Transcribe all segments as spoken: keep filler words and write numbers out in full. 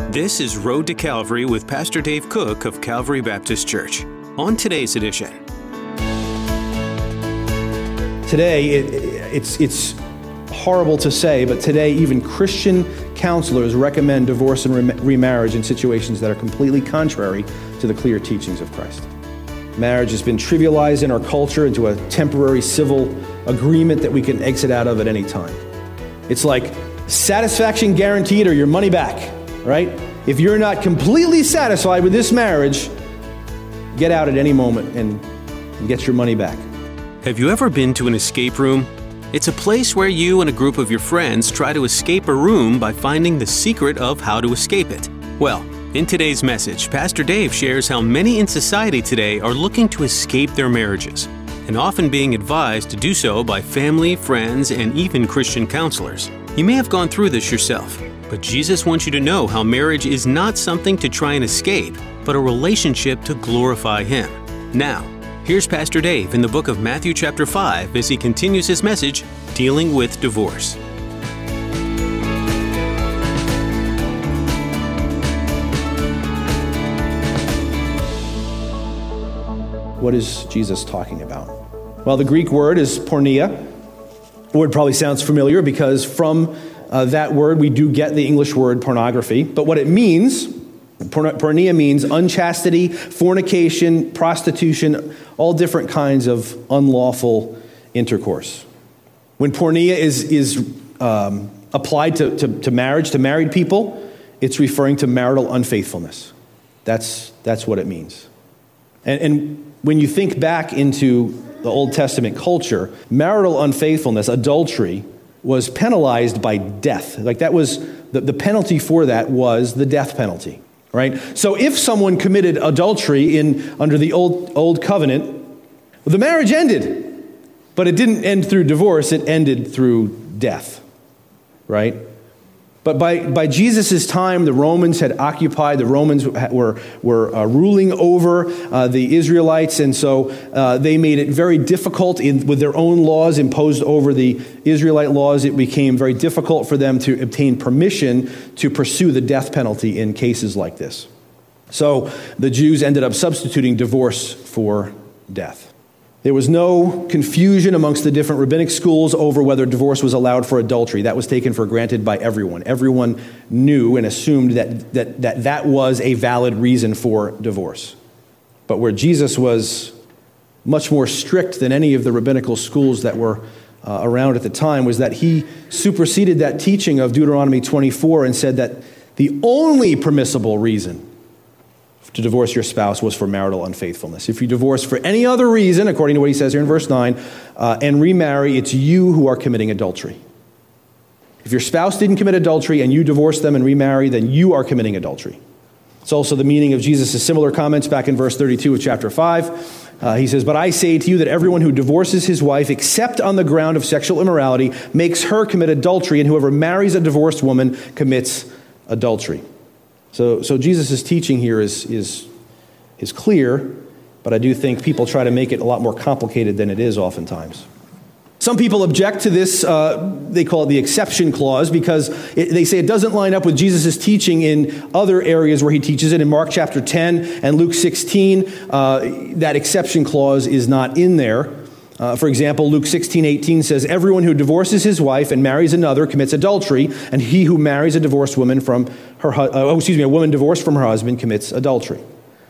This is Road to Calvary with Pastor Dave Cook of Calvary Baptist Church. On today's edition. Today, it, it's it's horrible to say, but today even Christian counselors recommend divorce and rem- remarriage in situations that are completely contrary to the clear teachings of Christ. Marriage has been trivialized in our culture into a temporary civil agreement that we can exit out of at any time. It's like satisfaction guaranteed or your money back, right? If you're not completely satisfied with this marriage, get out at any moment and, and get your money back. Have you ever been to an escape room? It's a place where you and a group of your friends try to escape a room by finding the secret of how to escape it. Well, in today's message, Pastor Dave shares how many in society today are looking to escape their marriages, and often being advised to do so by family, friends, and even Christian counselors. You may have gone through this yourself, but Jesus wants you to know how marriage is not something to try and escape, but a relationship to glorify Him. Now, here's Pastor Dave in the book of Matthew chapter five as he continues his message, Dealing with Divorce. What is Jesus talking about? Well, the Greek word is porneia. The word probably sounds familiar because from uh, that word we do get the English word pornography. But what it means, porn- porneia means unchastity, fornication, prostitution, all different kinds of unlawful intercourse. When porneia is, is um, applied to, to, to marriage, to married people, it's referring to marital unfaithfulness. That's, that's what it means. And, and when you think back into the Old Testament culture, marital unfaithfulness, adultery, was penalized by death. Like that was, the, the penalty for that was the death penalty, right? So if someone committed adultery in under the old, old covenant, well, the marriage ended, but it didn't end through divorce, it ended through death, right? But by, by Jesus' time, the Romans had occupied, the Romans were, were uh, ruling over uh, the Israelites, and so uh, they made it very difficult in, with their own laws imposed over the Israelite laws. It became very difficult for them to obtain permission to pursue the death penalty in cases like this. So the Jews ended up substituting divorce for death. There was no confusion amongst the different rabbinic schools over whether divorce was allowed for adultery. That was taken for granted by everyone. Everyone knew and assumed that that that, that was a valid reason for divorce. But where Jesus was much more strict than any of the rabbinical schools that were uh, around at the time was that he superseded that teaching of Deuteronomy twenty-four and said that the only permissible reason to divorce your spouse was for marital unfaithfulness. If you divorce for any other reason, according to what he says here in verse nine, uh, and remarry, it's you who are committing adultery. If your spouse didn't commit adultery and you divorce them and remarry, then you are committing adultery. It's also the meaning of Jesus' similar comments back in verse thirty-two of chapter five. Uh, he says, "But I say to you that everyone who divorces his wife except on the ground of sexual immorality makes her commit adultery, and whoever marries a divorced woman commits adultery." So, so Jesus' teaching here is, is, is clear, but I do think people try to make it a lot more complicated than it is oftentimes. Some people object to this, uh, they call it the exception clause, because it, they say it doesn't line up with Jesus' teaching in other areas where he teaches it. In Mark chapter ten and Luke sixteen, uh, that exception clause is not in there. Uh, for example, Luke sixteen eighteen says, "Everyone who divorces his wife and marries another commits adultery, and he who marries a divorced woman from her, uh, oh, excuse me, a woman divorced from her husband commits adultery."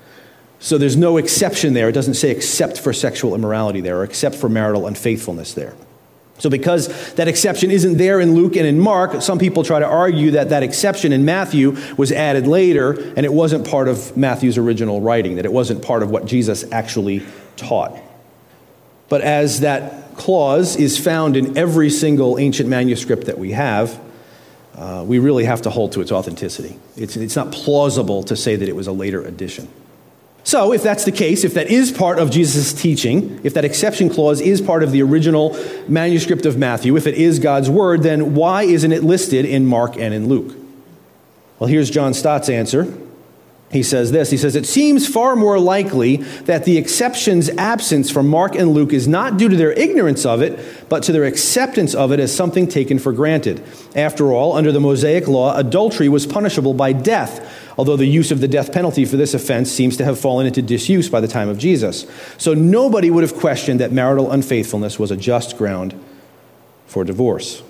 So there's no exception there. It doesn't say except for sexual immorality there, or except for marital unfaithfulness there. So because that exception isn't there in Luke and in Mark, some people try to argue that that exception in Matthew was added later, and it wasn't part of Matthew's original writing, that it wasn't part of what Jesus actually taught. But as that clause is found in every single ancient manuscript that we have, uh, we really have to hold to its authenticity. It's, it's not plausible to say that it was a later addition. So if that's the case, if that is part of Jesus' teaching, if that exception clause is part of the original manuscript of Matthew, if it is God's word, then why isn't it listed in Mark and in Luke? Well, here's John Stott's answer. He says this, he says, it seems far more likely that the exception's absence from Mark and Luke is not due to their ignorance of it, but to their acceptance of it as something taken for granted. After all, under the Mosaic law, adultery was punishable by death, although the use of the death penalty for this offense seems to have fallen into disuse by the time of Jesus. So nobody would have questioned that marital unfaithfulness was a just ground for divorce.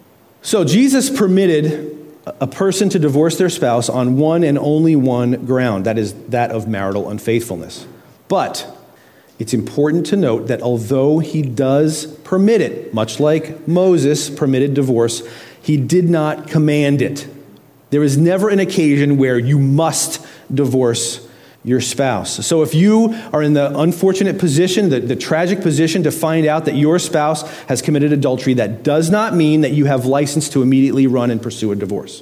So Jesus permitted a person to divorce their spouse on one and only one ground, that is that of marital unfaithfulness. But it's important to note that although he does permit it, much like Moses permitted divorce, he did not command it. There is never an occasion where you must divorce your spouse. So if you are in the unfortunate position, the, the tragic position to find out that your spouse has committed adultery, that does not mean that you have license to immediately run and pursue a divorce.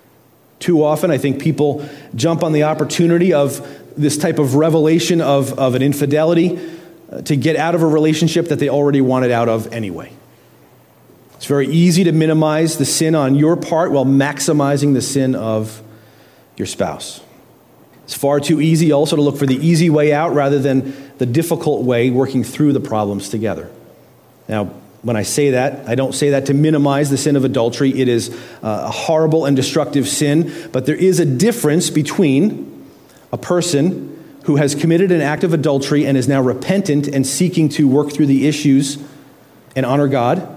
Too often, I think people jump on the opportunity of this type of revelation of, of an infidelity uh, to get out of a relationship that they already wanted out of anyway. It's very easy to minimize the sin on your part while maximizing the sin of your spouse. It's far too easy also to look for the easy way out rather than the difficult way, working through the problems together. Now, when I say that, I don't say that to minimize the sin of adultery. It is a horrible and destructive sin, but there is a difference between a person who has committed an act of adultery and is now repentant and seeking to work through the issues and honor God,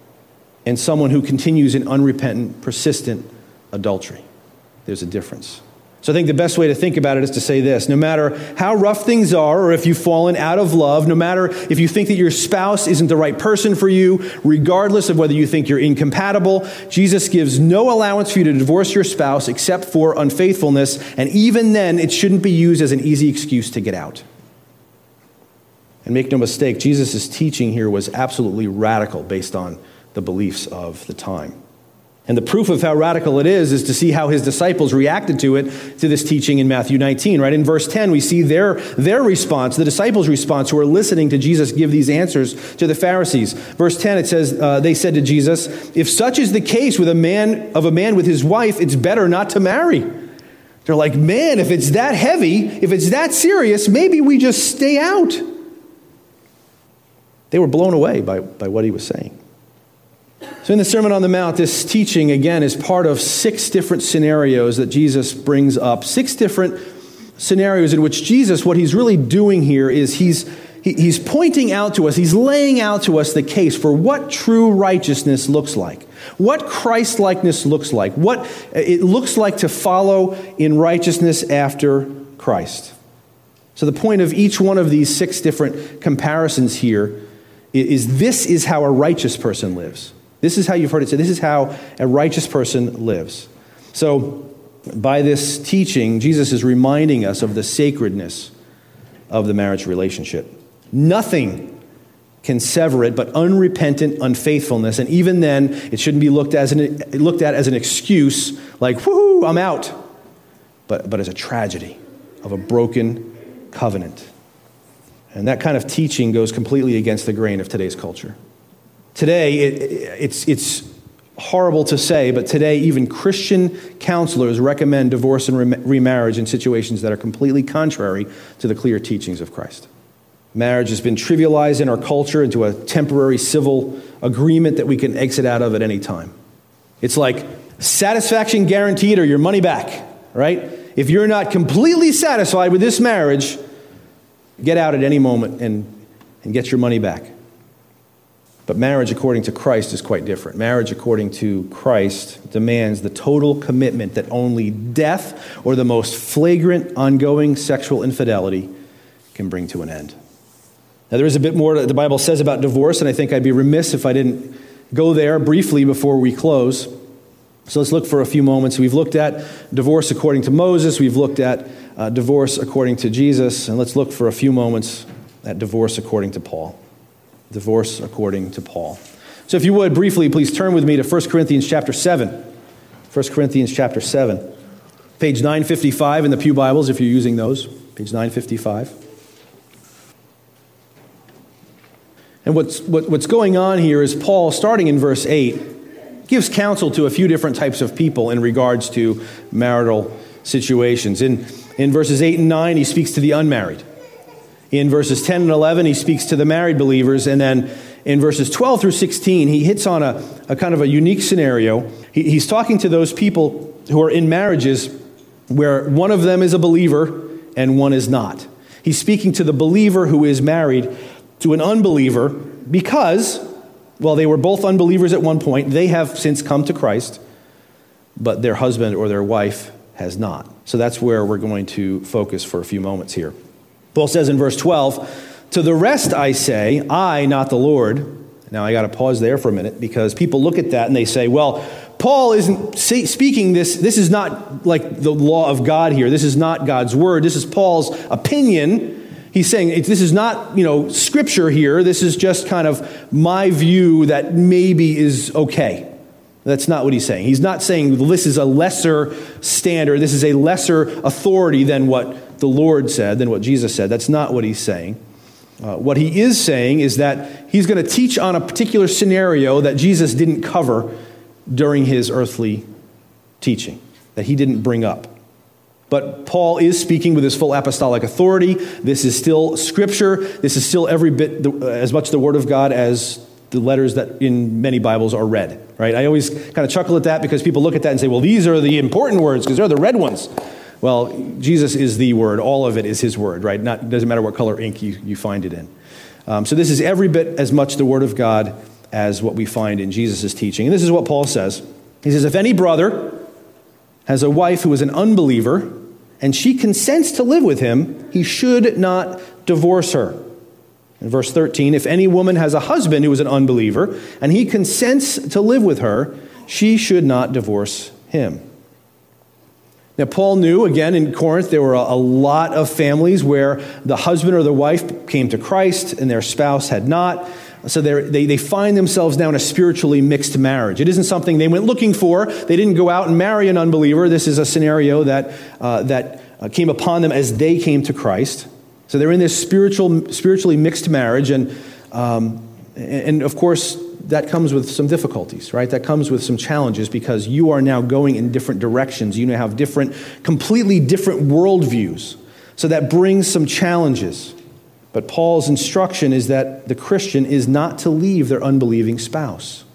and someone who continues in unrepentant, persistent adultery. There's a difference. So I think the best way to think about it is to say this: no matter how rough things are, or if you've fallen out of love, no matter if you think that your spouse isn't the right person for you, regardless of whether you think you're incompatible, Jesus gives no allowance for you to divorce your spouse except for unfaithfulness, and even then, it shouldn't be used as an easy excuse to get out. And make no mistake, Jesus' teaching here was absolutely radical based on the beliefs of the time. And the proof of how radical it is is to see how his disciples reacted to it, to this teaching in Matthew nineteen. Right in verse ten, we see their, their response, the disciples' response who are listening to Jesus give these answers to the Pharisees. Verse ten, it says, uh, they said to Jesus, if such is the case with a man of a man with his wife, it's better not to marry. They're like, man, if it's that heavy, if it's that serious, maybe we just stay out. They were blown away by, by what he was saying. So in the Sermon on the Mount, this teaching, again, is part of six different scenarios that Jesus brings up. Six different scenarios in which Jesus, what he's really doing here is he's, he, he's pointing out to us, he's laying out to us the case for what true righteousness looks like, what Christ-likeness looks like, what it looks like to follow in righteousness after Christ. So the point of each one of these six different comparisons here is this is how a righteous person lives. This is how you've heard it said. This is how a righteous person lives. So by this teaching, Jesus is reminding us of the sacredness of the marriage relationship. Nothing can sever it but unrepentant unfaithfulness. And even then, it shouldn't be looked, as an, looked at as an excuse like, woohoo, I'm out. But, but as a tragedy of a broken covenant. And that kind of teaching goes completely against the grain of today's culture. Today, it, it's, it's horrible to say, but today even Christian counselors recommend divorce and remarriage in situations that are completely contrary to the clear teachings of Christ. Marriage has been trivialized in our culture into a temporary civil agreement that we can exit out of at any time. It's like satisfaction guaranteed or your money back, right? If you're not completely satisfied with this marriage, get out at any moment and, and get your money back. But marriage according to Christ is quite different. Marriage according to Christ demands the total commitment that only death or the most flagrant ongoing sexual infidelity can bring to an end. Now, there is a bit more that the Bible says about divorce, and I think I'd be remiss if I didn't go there briefly before we close. So let's look for a few moments. We've looked at divorce according to Moses. We've looked at uh, divorce according to Jesus. And let's look for a few moments at divorce according to Paul. Divorce according to Paul. So if you would, briefly, please turn with me to First Corinthians chapter seven. First Corinthians chapter seven. Page nine fifty-five in the Pew Bibles, if you're using those. Page nine fifty-five. And what's, what, what's going on here is Paul, starting in verse eight, gives counsel to a few different types of people in regards to marital situations. In In verses eight and nine, he speaks to the unmarried. In verses ten and eleven, he speaks to the married believers. And then in verses twelve through sixteen, he hits on a, a kind of a unique scenario. He, he's talking to those people who are in marriages where one of them is a believer and one is not. He's speaking to the believer who is married to an unbeliever because, well, they were both unbelievers at one point. They have since come to Christ, but their husband or their wife has not. So that's where we're going to focus for a few moments here. Paul says in verse twelve, "To the rest I say, I, not the Lord." Now I got to pause there for a minute because people look at that and they say, well, Paul isn't say, speaking this. This is not like the law of God here. This is not God's word. This is Paul's opinion. He's saying this is not, you know, scripture here. This is just kind of my view that maybe is okay. That's not what he's saying. He's not saying this is a lesser standard. This is a lesser authority than what the Lord said, than what Jesus said. That's not what he's saying. Uh, what he is saying is that he's going to teach on a particular scenario that Jesus didn't cover during his earthly teaching, that he didn't bring up. But Paul is speaking with his full apostolic authority. This is still scripture. This is still every bit the, uh, as much the word of God as the letters that in many Bibles are read, right? I always kind of chuckle at that because people look at that and say, well, these are the important words because they're the red ones. Well, Jesus is the word. All of it is his word, right? Not, it doesn't matter what color ink you, you find it in. Um, so this is every bit as much the word of God as what we find in Jesus' teaching. And this is what Paul says. He says, if any brother has a wife who is an unbeliever and she consents to live with him, he should not divorce her. In verse thirteen, if any woman has a husband who is an unbeliever and he consents to live with her, she should not divorce him. Now, Paul knew, again, in Corinth, there were a, a lot of families where the husband or the wife came to Christ and their spouse had not. So they they find themselves now in a spiritually mixed marriage. It isn't something they went looking for. They didn't go out and marry an unbeliever. This is a scenario that uh, that uh, came upon them as they came to Christ. So they're in this spiritual, spiritually mixed marriage, and um, and of course that comes with some difficulties, right? That comes with some challenges because you are now going in different directions. You now have different, completely different worldviews. So that brings some challenges. But Paul's instruction is that the Christian is not to leave their unbelieving spouse.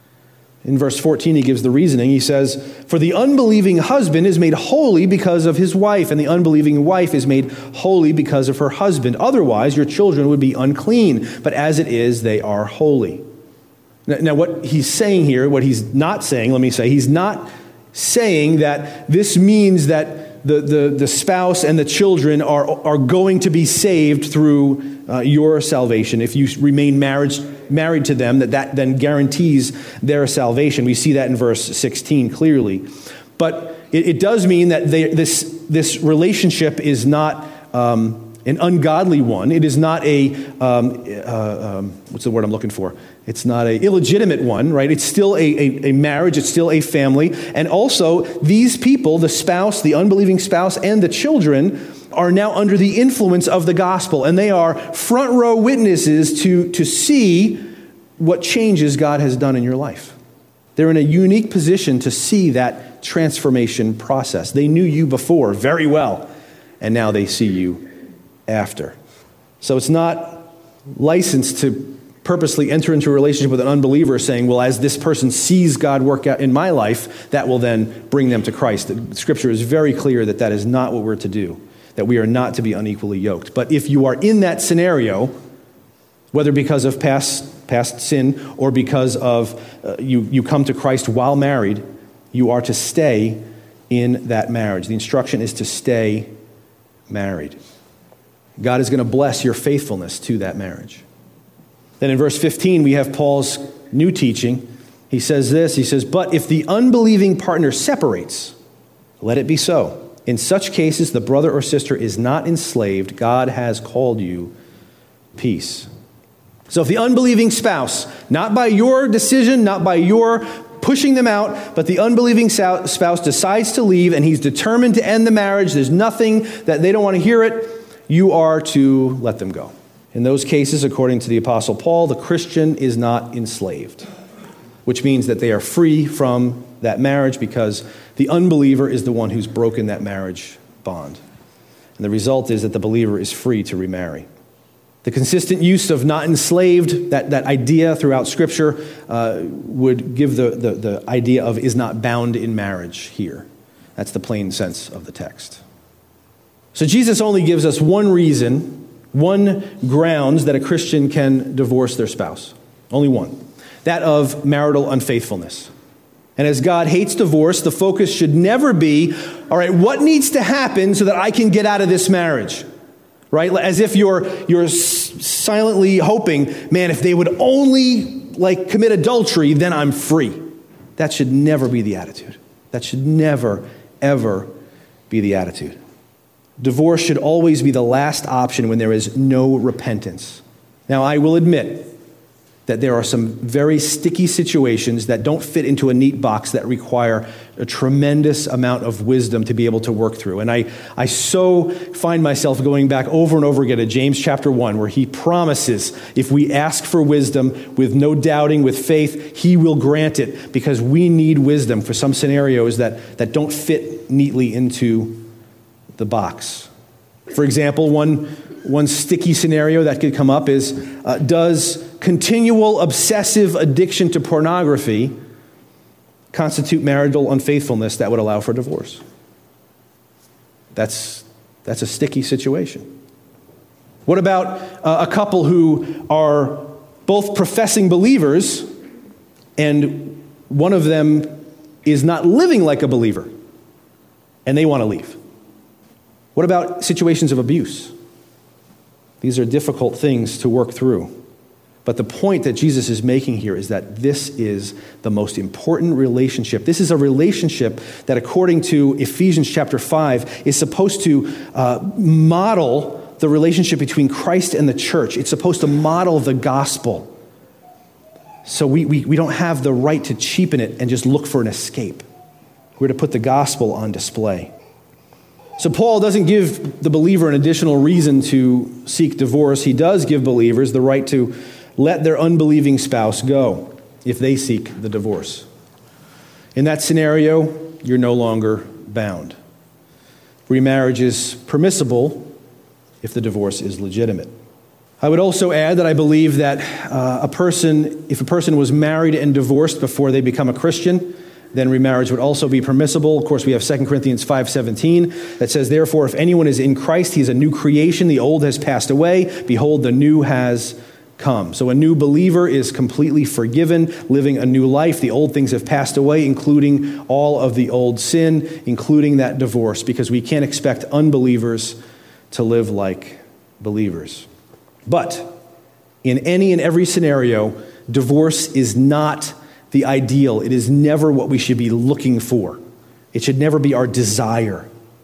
In verse fourteen, he gives the reasoning. He says, for the unbelieving husband is made holy because of his wife, and the unbelieving wife is made holy because of her husband. Otherwise, your children would be unclean, but as it is, they are holy. Now, now what he's saying here, what he's not saying, let me say, he's not saying that this means that the, the, the spouse and the children are, are going to be saved through uh, your salvation. If you remain marriage, married to them, that that then guarantees their salvation. We see that in verse sixteen clearly. But it, it does mean that they, this, this relationship is not um, an ungodly one. It is not a, um, uh, um, what's the word I'm looking for? It's not an illegitimate one, right? It's still a, a, a marriage. It's still a family. And also, these people, the spouse, the unbelieving spouse, and the children are now under the influence of the gospel. And they are front row witnesses to, to see what changes God has done in your life. They're in a unique position to see that transformation process. They knew you before very well, and now they see you after. So it's not licensed to purposely enter into a relationship with an unbeliever saying, well, as this person sees God work out in my life, that will then bring them to Christ. The Scripture is very clear that that is not what we're to do, that we are not to be unequally yoked. But if you are in that scenario, whether because of past past sin or because of uh, you, you come to Christ while married, you are to stay in that marriage. The instruction is to stay married. God is going to bless your faithfulness to that marriage. Then in verse fifteen, we have Paul's new teaching. He says this, he says, but if the unbelieving partner separates, let it be so. In such cases, the brother or sister is not enslaved. God has called you peace. So if the unbelieving spouse, not by your decision, not by your pushing them out, but the unbelieving spouse decides to leave and he's determined to end the marriage, there's nothing that they don't want to hear it, you are to let them go. In those cases, according to the Apostle Paul, the Christian is not enslaved, which means that they are free from that marriage because the unbeliever is the one who's broken that marriage bond. And the result is that the believer is free to remarry. The consistent use of not enslaved, that, that idea throughout Scripture, uh, would give the, the, the idea of is not bound in marriage here. That's the plain sense of the text. So Jesus only gives us one reason, one grounds that a Christian can divorce their spouse. Only one. That of marital unfaithfulness. And as God hates divorce, the focus should never be, all right, what needs to happen so that I can get out of this marriage? Right? As if you're you're silently hoping, man, if they would only like commit adultery, then I'm free. That should never be the attitude. That should never, ever be the attitude. Divorce should always be the last option when there is no repentance. Now, I will admit that there are some very sticky situations that don't fit into a neat box that require a tremendous amount of wisdom to be able to work through. And I, I so find myself going back over and over again to James chapter one, where he promises if we ask for wisdom with no doubting, with faith, he will grant it, because we need wisdom for some scenarios that, that don't fit neatly into the box. For example, one, one sticky scenario that could come up is, uh, does continual obsessive addiction to pornography constitute marital unfaithfulness that would allow for divorce? That's, that's a sticky situation. What about uh, a couple who are both professing believers and one of them is not living like a believer and they want to leave? What about situations of abuse? These are difficult things to work through. But the point that Jesus is making here is that this is the most important relationship. This is a relationship that, according to Ephesians chapter five, is supposed to uh, model the relationship between Christ and the church. It's supposed to model the gospel. So we, we, we don't have the right to cheapen it and just look for an escape. We're to put the gospel on display. So Paul doesn't give the believer an additional reason to seek divorce. He does give believers the right to let their unbelieving spouse go if they seek the divorce. In that scenario, you're no longer bound. Remarriage is permissible if the divorce is legitimate. I would also add that I believe that uh, a person, if a person was married and divorced before they become a Christian, then remarriage would also be permissible. Of course, we have Second Corinthians five seventeen that says, therefore, if anyone is in Christ, he is a new creation. The old has passed away. Behold, the new has come. So a new believer is completely forgiven, living a new life. The old things have passed away, including all of the old sin, including that divorce, because we can't expect unbelievers to live like believers. But in any and every scenario, divorce is not the ideal. It is never what we should be looking for. It should never be our desire.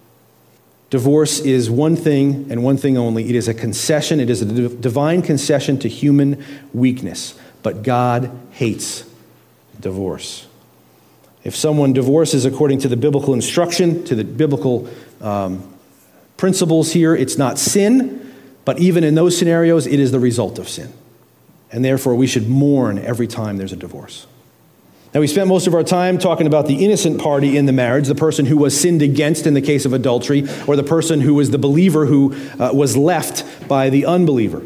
Divorce is one thing and one thing only. It is a concession. It is a divine concession to human weakness. But God hates divorce. If someone divorces according to the biblical instruction, to the biblical um, principles here, it's not sin. But even in those scenarios, it is the result of sin. And therefore, we should mourn every time there's a divorce. Now, we spent most of our time talking about the innocent party in the marriage, the person who was sinned against in the case of adultery, or the person who was the believer who uh, was left by the unbeliever.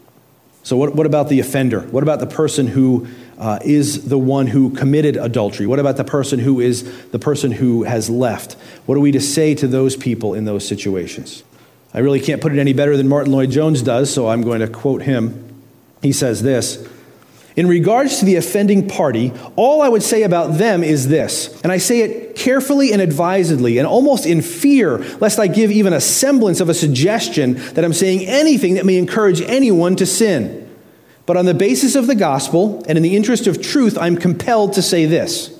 So what, what about the offender? What about the person who uh, is the one who committed adultery? What about the person who is the person who has left? What are we to say to those people in those situations? I really can't put it any better than Martin Lloyd-Jones does, so I'm going to quote him. He says this: in regards to the offending party, all I would say about them is this, and I say it carefully and advisedly and almost in fear, lest I give even a semblance of a suggestion that I'm saying anything that may encourage anyone to sin. But on the basis of the gospel and in the interest of truth, I'm compelled to say this: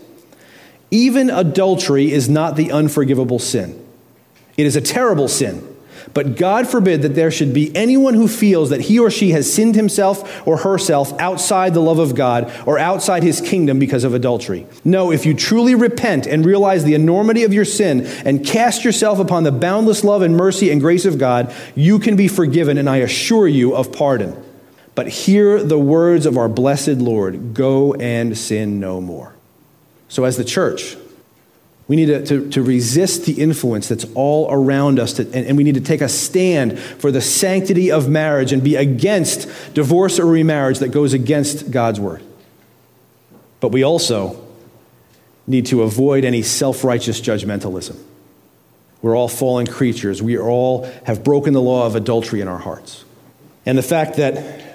even adultery is not the unforgivable sin. It is a terrible sin. But God forbid that there should be anyone who feels that he or she has sinned himself or herself outside the love of God or outside his kingdom because of adultery. No, if you truly repent and realize the enormity of your sin and cast yourself upon the boundless love and mercy and grace of God, you can be forgiven, and I assure you of pardon. But hear the words of our blessed Lord: go and sin no more. So as the church, We need to, to, to resist the influence that's all around us, to, and, and we need to take a stand for the sanctity of marriage and be against divorce or remarriage that goes against God's word. But we also need to avoid any self-righteous judgmentalism. We're all fallen creatures. We all have broken the law of adultery in our hearts. And the fact that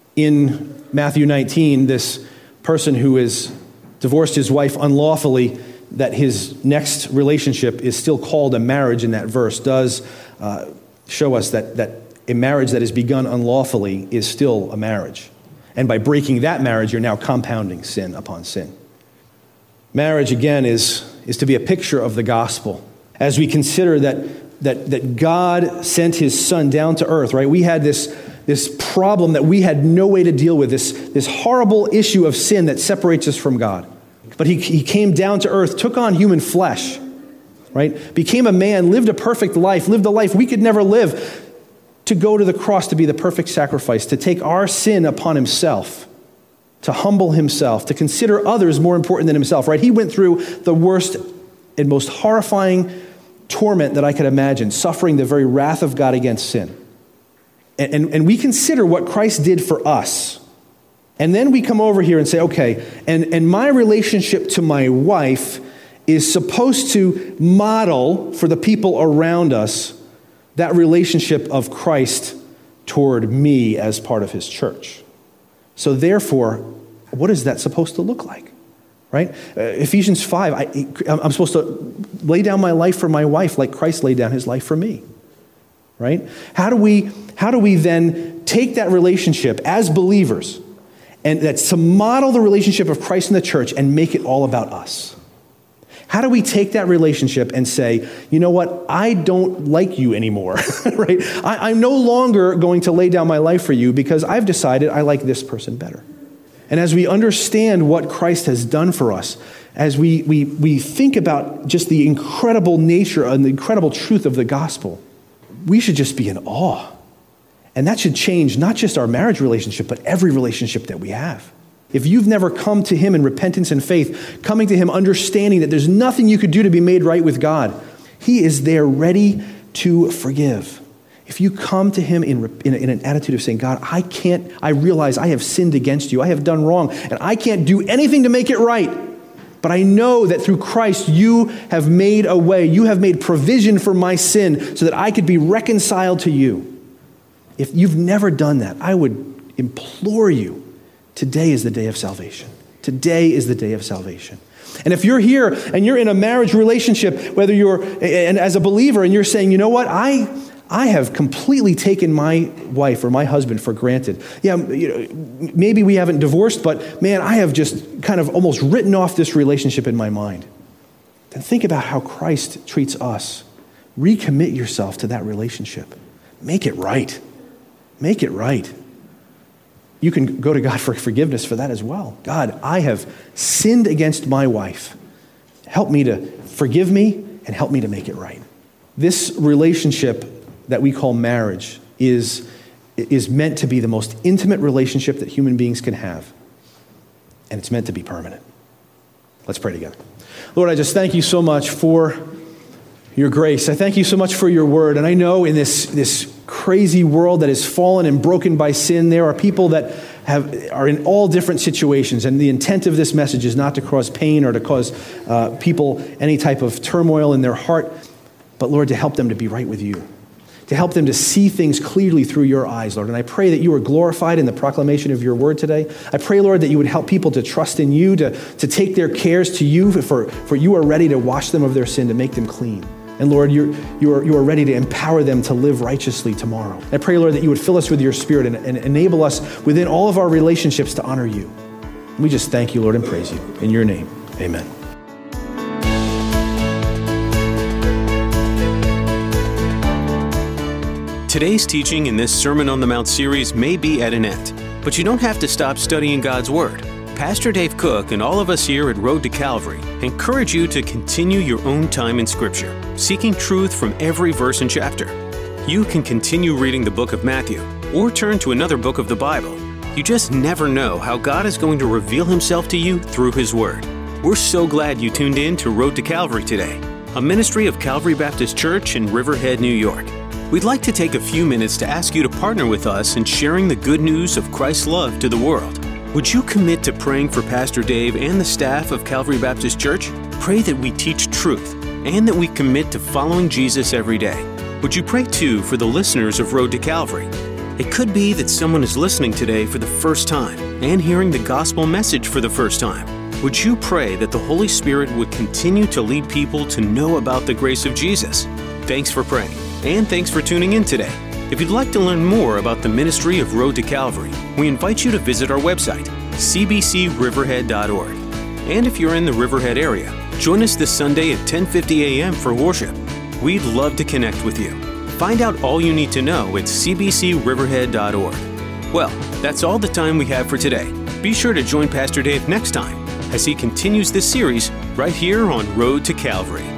in Matthew nineteen, this person who has divorced his wife unlawfully, that his next relationship is still called a marriage in that verse, does uh, show us that, that a marriage that is begun unlawfully is still a marriage. And by breaking that marriage, you're now compounding sin upon sin. Marriage, again, is, is to be a picture of the gospel. As we consider that, that, that God sent his son down to earth, right? We had this, this problem that we had no way to deal with, this, this horrible issue of sin that separates us from God. But he, he came down to earth, took on human flesh, right? Became a man, lived a perfect life, lived a life we could never live, to go to the cross to be the perfect sacrifice, to take our sin upon himself, to humble himself, to consider others more important than himself, right? He went through the worst and most horrifying torment that I could imagine, suffering the very wrath of God against sin. And, and, and we consider what Christ did for us. And then we come over here and say, okay, and, and my relationship to my wife is supposed to model for the people around us that relationship of Christ toward me as part of his church. So therefore, what is that supposed to look like? Right? Uh, Ephesians five, I, I'm supposed to lay down my life for my wife like Christ laid down his life for me. Right? How do we, how do we then take that relationship as believers, and that's to model the relationship of Christ in the church and make it all about us? How do we take that relationship and say, you know what, I don't like you anymore, right? I, I'm no longer going to lay down my life for you because I've decided I like this person better. And as we understand what Christ has done for us, as we, we, we think about just the incredible nature and the incredible truth of the gospel, we should just be in awe. And that should change not just our marriage relationship, but every relationship that we have. If you've never come to him in repentance and faith, coming to him understanding that there's nothing you could do to be made right with God, he is there ready to forgive. If you come to him in, in, in an attitude of saying, God, I can't, I realize I have sinned against you, I have done wrong, and I can't do anything to make it right. But I know that through Christ, you have made a way, you have made provision for my sin so that I could be reconciled to you. If you've never done that, I would implore you, today is the day of salvation. Today is the day of salvation. And if you're here and you're in a marriage relationship, whether you're and as a believer and you're saying, you know what, I I have completely taken my wife or my husband for granted. Yeah, you know, maybe we haven't divorced, but man, I have just kind of almost written off this relationship in my mind. Then think about how Christ treats us. Recommit yourself to that relationship. Make it right. Make it right. You can go to God for forgiveness for that as well. God, I have sinned against my wife. Help me to forgive me and help me to make it right. This relationship that we call marriage is, is meant to be the most intimate relationship that human beings can have. And it's meant to be permanent. Let's pray together. Lord, I just thank you so much for your grace. I thank you so much for your word. And I know in this, this crazy world that is fallen and broken by sin, there are people that have are in all different situations. And the intent of this message is not to cause pain or to cause uh, people any type of turmoil in their heart, but Lord, to help them to be right with you, to help them to see things clearly through your eyes, Lord. And I pray that you are glorified in the proclamation of your word today. I pray, Lord, that you would help people to trust in you, to, to take their cares to you, for, for you are ready to wash them of their sin, to make them clean. And Lord, you're, you are, you are ready to empower them to live righteously tomorrow. I pray, Lord, that you would fill us with your spirit and, and enable us within all of our relationships to honor you. And we just thank you, Lord, and praise you. In your name, amen. Today's teaching in this Sermon on the Mount series may be at an end, but you don't have to stop studying God's Word. Pastor Dave Cook and all of us here at Road to Calvary encourage you to continue your own time in Scripture, seeking truth from every verse and chapter. You can continue reading the book of Matthew or turn to another book of the Bible. You just never know how God is going to reveal himself to you through his Word. We're so glad you tuned in to Road to Calvary today, a ministry of Calvary Baptist Church in Riverhead, New York. We'd like to take a few minutes to ask you to partner with us in sharing the good news of Christ's love to the world. Would you commit to praying for Pastor Dave and the staff of Calvary Baptist Church? Pray that we teach truth and that we commit to following Jesus every day. Would you pray too for the listeners of Road to Calvary? It could be that someone is listening today for the first time and hearing the gospel message for the first time. Would you pray that the Holy Spirit would continue to lead people to know about the grace of Jesus? Thanks for praying, and thanks for tuning in today. If you'd like to learn more about the ministry of Road to Calvary, we invite you to visit our website, c b c riverhead dot org. And if you're in the Riverhead area, join us this Sunday at ten fifty a m for worship. We'd love to connect with you. Find out all you need to know at c b c riverhead dot org. Well, that's all the time we have for today. Be sure to join Pastor Dave next time as he continues this series right here on Road to Calvary.